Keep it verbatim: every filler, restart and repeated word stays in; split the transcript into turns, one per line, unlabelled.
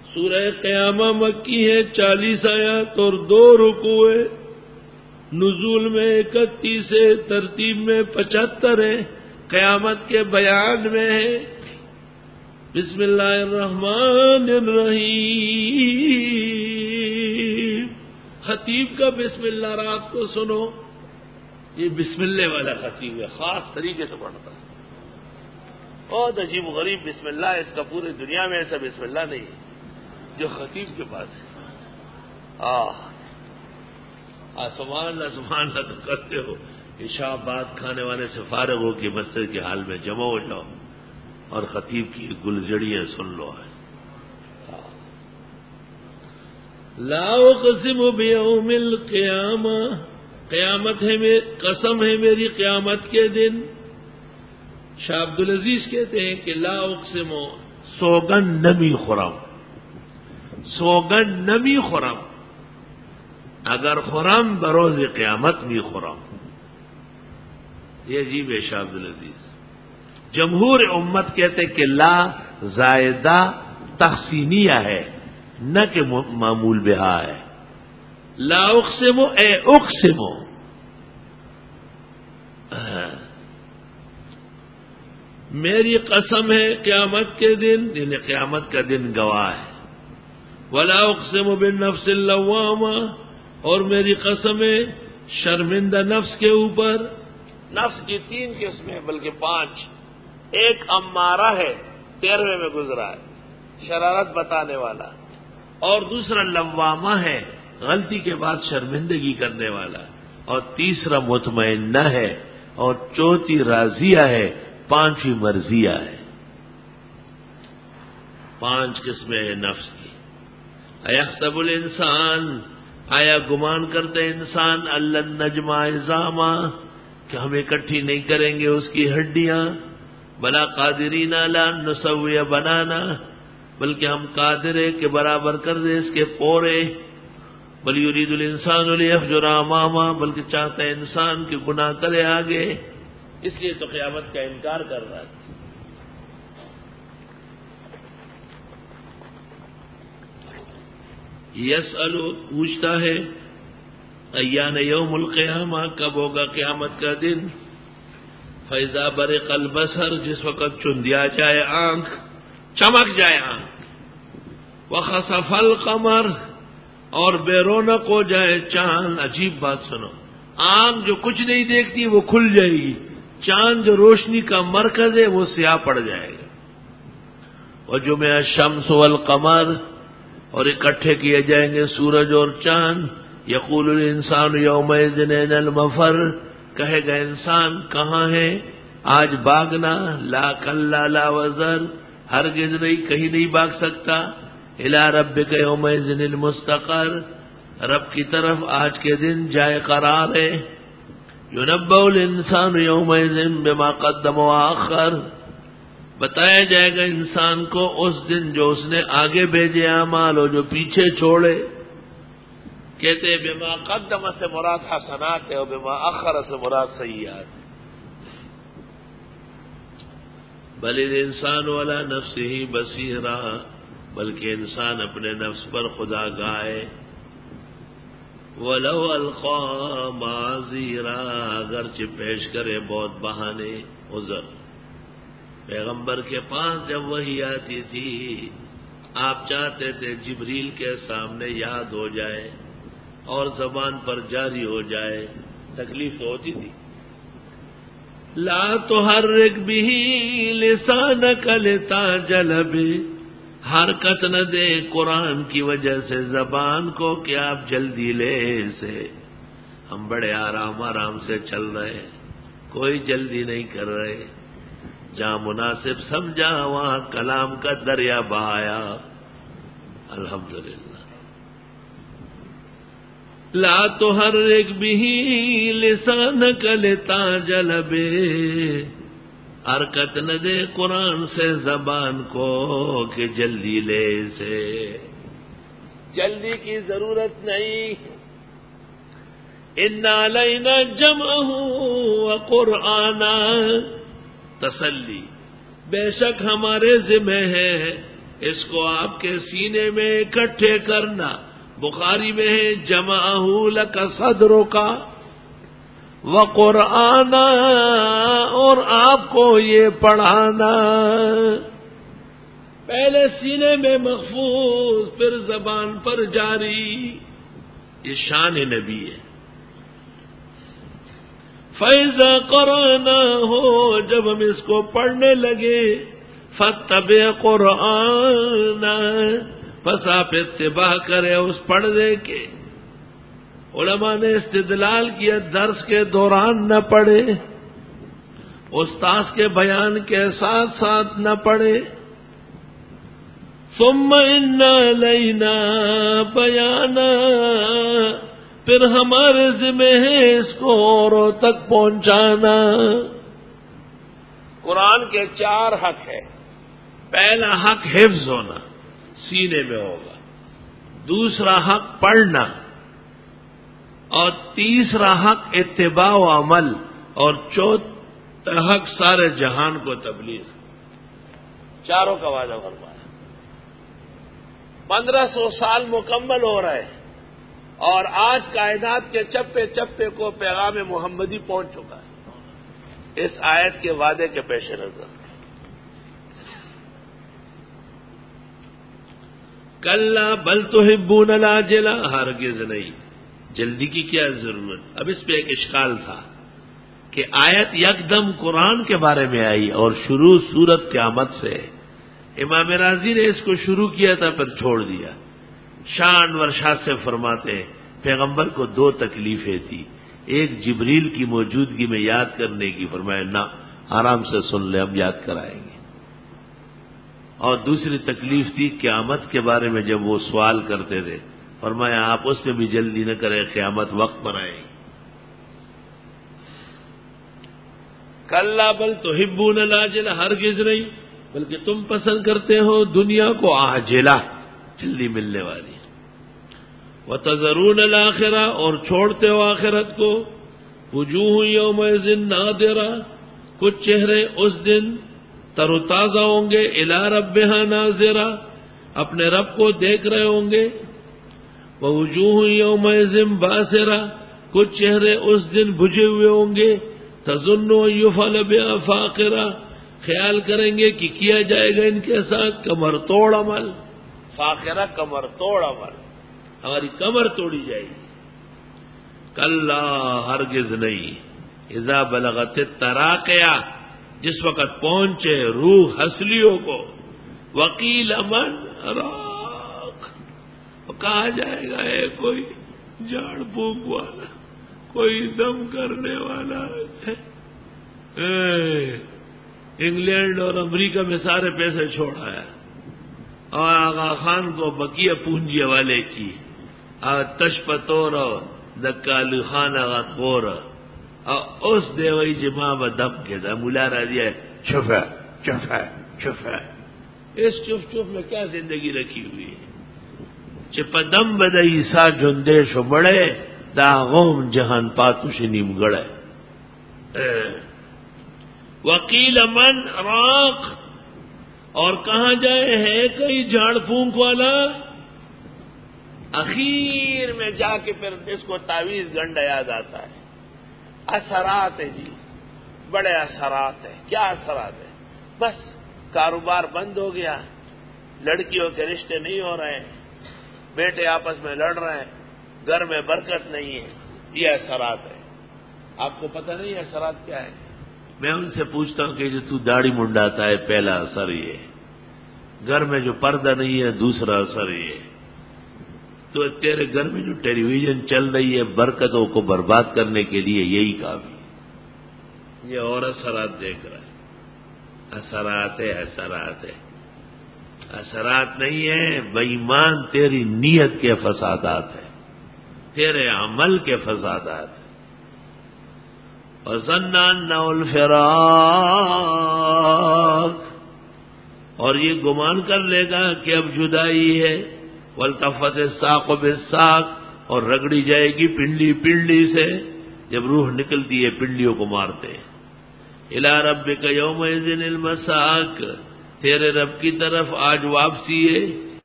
سورہ قیامہ مکی ہے، چالیس آیات اور دو رکوع ہے، نزول میں اکتیس ہے، ترتیب میں پچہتر ہے، قیامت کے بیان میں ہے۔ بسم اللہ الرحمن الرحیم۔ خطیب کا بسم اللہ رات کو سنو، یہ بسم اللہ والا خطیب ہے، خاص طریقے سے پڑھتا ہے، بہت عجیب و غریب بسم اللہ، اس کا پوری دنیا میں ایسا بسم اللہ نہیں ہے جو خطیب کے پاس ہے۔ آہ سبحان اللہ سبحان اللہ تو کرتے ہو، عشاء بعد کھانے وانے سے فارغ ہو کہ مسجد کے حال میں جمع ہو جاؤ اور خطیب کی گلجڑیاں سن لو۔ لا اقسم بیوم القیامہ، قیامت ہے، قسم ہے میری قیامت کے دن۔ شاہ عبدالعزیز کہتے ہیں کہ لا اقسم سوگن نمی خورم، سوگن نمی خورم، اگر خورم بروز قیامت بھی خورم۔ یہ عجیب ہے شاہ عبدالعزیز۔ جمہور امت کہتے کہ لا زائدہ تحسینیہ ہے، نہ کہ معمول بہا ہے۔ لا اقسم اے اقسم، میری قسم ہے قیامت کے دن، یعنی قیامت کا دن گواہ ہے۔ ولا اقسم بالنفس اللوامہ، اور میری قسم ہے شرمندہ نفس کے اوپر۔ نفس کی تین قسمیں بلکہ پانچ، ایک امارہ ہے، تیرہویں میں گزرا ہے، شرارت بتانے والا، اور دوسرا لوامہ ہے، غلطی کے بعد شرمندگی کرنے والا، اور تیسرا مطمئنہ ہے، اور چوتھی راضیہ ہے، پانچویں مرضیہ ہے۔ پانچ قسمیں ہیں نفس کی۔ ایحسب الانسان، آیا گمان کرتے انسان اللہ نجمع عظاما، کہ ہم اکٹھی نہیں کریں گے اس کی ہڈیاں، بلا قادرین علی نسوی بنانا، بلکہ ہم قادر ہیں کہ برابر کر دیں اس کے پورے، بل یرید الانسان لیفجر اماما، بلکہ چاہتا ہے انسان کہ گناہ کرے آگے، اس لیے تو قیامت کا انکار کر رہا ہے۔ یسأل، پوچھتا ہے، ایان یوم القیامہ، کب ہوگا قیامت کا دن؟ فیضا برق البصر، جس وقت چندیا جائے آنکھ، چمک جائے آنکھ، وخسف القمر، اور بے رونق ہو جائے چاند۔ عجیب بات سنو، آنکھ جو کچھ نہیں دیکھتی وہ کھل جائے گی، چاند جو روشنی کا مرکز ہے وہ سیاہ پڑ جائے گا۔ وجمع الشمس والقمر، اور اکٹھے کیے جائیں گے سورج اور چاند۔ یقول الانسان یومئذ این المفر، کہے گا انسان کہاں ہے آج بھاگنا؟ لا کلا لا وزر، ہرگز نہیں، کہیں نہیں بھاگ سکتا۔ الی ربک یومئذ المستقر، رب کی طرف آج کے دن جائے قرار ہے۔ ینبأ الانسان یومئذ بما قدم واخر، بتایا جائے گا انسان کو اس دن جو اس نے آگے بھیجے اعمال اور جو پیچھے چھوڑے۔ کہتے ہیں بما قدم سے مراد حسنات ہے اور بما اخر سے مراد سیئات۔ بل الانسان علی نفسہ بصیرا، بلکہ انسان اپنے نفس پر خدا گاہ ہے۔ ولو القی معذیرا، اگرچہ پیش کرے بہت بہانے، عذر۔ پیغمبر کے پاس جب وحی آتی تھی، آپ چاہتے تھے جبریل کے سامنے یاد ہو جائے اور زبان پر جاری ہو جائے، تکلیف تو ہوتی تھی۔ لا تحرک به لسانک لتعجل به، حرکت نہ دے قرآن کی وجہ سے زبان کو کہ آپ جلدی لے اسے۔ ہم بڑے آرام آرام سے چل رہے ہیں، کوئی جلدی نہیں کر رہے، جہاں مناسب سمجھا وہاں کلام کا دریا بہایا، الحمدللہ۔ لا تحرک به لسانک لتعجل به، حرکت نہ دے قرآن سے زبان کو کہ جلدی لے سے، جلدی کی ضرورت نہیں۔ ان علینا جمعہ وقرآنہ، تسلی، بے شک ہمارے ذمہ ہے اس کو آپ کے سینے میں اکٹھے کرنا. بخاری میں ہے جمعہ لک صدروں کا وقرآن، اور آپ کو یہ پڑھانا. پہلے سینے میں محفوظ، پھر زبان پر جاری. یہ شان نبی ہے. فَإِذَا قَرَأْنَاهُ، جب ہم اس کو پڑھنے لگے، فَاتَّبِعْ قُرْآنَ، بس آپ اتباع کریں اس پڑھنے کے. علماء نے استدلال کیا درس کے دوران نہ پڑھے، استاذ کے بیان کے ساتھ ساتھ نہ پڑھے. ثم ان علینا بیانا، پھر ہمارے ذمہ ہے اس کو اوروں تک پہنچانا. قرآن کے چار حق ہے. پہلا حق حفظ ہونا، سینے میں ہوگا. دوسرا حق پڑھنا، اور تیسرا حق اتباع و عمل، اور چوتھا حق سارے جہان کو تبلیغ. چاروں کا وعدہ فرمایا. پندرہ سو سال مکمل ہو رہے ہیں، اور آج کائنات کے چپے چپے کو پیغام محمدی پہنچ چکا ہے اس آیت کے وعدے کے پیش نظر. کلا بل تحبون العاجلہ، ہرگز نہیں، جلدی کی کیا ضرورت. اب اس پہ ایک اشکال تھا کہ آیت یکدم قرآن کے بارے میں آئی اور شروع سورت قیامت سے. امام راضی نے اس کو شروع کیا تھا پھر چھوڑ دیا. شاہ انور شاہ سے فرماتے ہیں پیغمبر کو دو تکلیفیں تھی. ایک جبریل کی موجودگی میں یاد کرنے کی، فرمایا نہ، آرام سے سن لے، ہم یاد کرائیں گے. اور دوسری تکلیف تھی قیامت کے بارے میں، جب وہ سوال کرتے تھے، فرمایا آپ اس میں بھی جلدی نہ کریں، قیامت وقت پر آئے گی. کلا بل تحبون العاجلہ، ہرگز نہیں، بلکہ تم پسند کرتے ہو دنیا کو عاجلہ، جلدی ملنے والی. وتذرون الآخرہ، اور چھوڑتے ہو آخرت کو. وجوہ یومئذ ناظرہ، کچھ چہرے اس دن تر و تازہ ہوں گے. الی ربہا ناظرہ، اپنے رب کو دیکھ رہے ہوں گے. ووجوہ یومئذ باسرہ، کچھ چہرے اس دن بجھے ہوئے ہوں گے. تظن ان یفعل بہا فاقرہ، خیال کریں گے کہ کیا جائے گا ان کے ساتھ کمر توڑ عمل. فاقرہ کمر توڑ عمل، ہماری کمر توڑی جائے گی. کلا ہرگز نہیں. اذا بلغت التراقیہ، جس وقت پہنچے روح ہنسلیوں کو. وقیل من راق، کہا جائے گا ہے کوئی جھاڑ پھونک والا، کوئی دم کرنے والا ہے. انگلینڈ اور امریکہ میں سارے پیسے چھوڑا ہے، اور آغا خان کو بقیہ پونجی والے کی تش پتور دکالو خان آغا خور، اور اس دیوئی جمع بدم کے دا ملا را دیا ہے. چپ ہے چپ ہے چپ ہے. اس چپ چپ میں کیا زندگی رکھی ہوئی ہے. چپدم بدئی سا جندیش بڑے دا غوم جہان پاتوش نیم گڑے. وکیل من راق، اور کہاں جائے ہے کئی جھاڑ پھونک والا. اخیر میں جا کے پھر اس کو تعویذ گنڈا یاد آتا ہے. اثرات ہے جی، بڑے اثرات ہیں. کیا اثرات ہیں؟ بس کاروبار بند ہو گیا، لڑکیوں کے رشتے نہیں ہو رہے ہیں، بیٹے آپس میں لڑ رہے ہیں، گھر میں برکت نہیں ہے. یہ اثرات ہے. آپ کو پتہ نہیں اثرات کیا ہے؟ میں ان سے پوچھتا ہوں کہ جو تو داڑھی منڈاتا ہے، پہلا اثر یہ. گھر میں جو پردہ نہیں ہے، دوسرا اثر یہ. تو تیرے گھر میں جو ٹیلی ویژن چل رہی ہے برکتوں کو برباد کرنے کے لیے، یہی کافی. یہ اور اثرات دیکھ رہا ہے. اثرات ہے اثرات ہے اثرات نہیں ہے بے ایمان، تیری نیت کے فسادات ہیں، تیرے عمل کے فسادات ہیں. وَظَنَّ أَنَّهُ الْفِرَاقُ، اور یہ گمان کر لے گا کہ اب جدائی ہے. وَالْتَفَّتِ السَّاقُ بِالسَّاقِ، اور رگڑی جائے گی پنڈلی پنڈلی سے. جب روح نکلتی ہے پنڈلیوں کو مارتے ہیں. إِلَىٰ رَبِّكَ يَوْمَئِذٍ الْمَسَاقُ، تیرے رب کی طرف آج واپسی ہے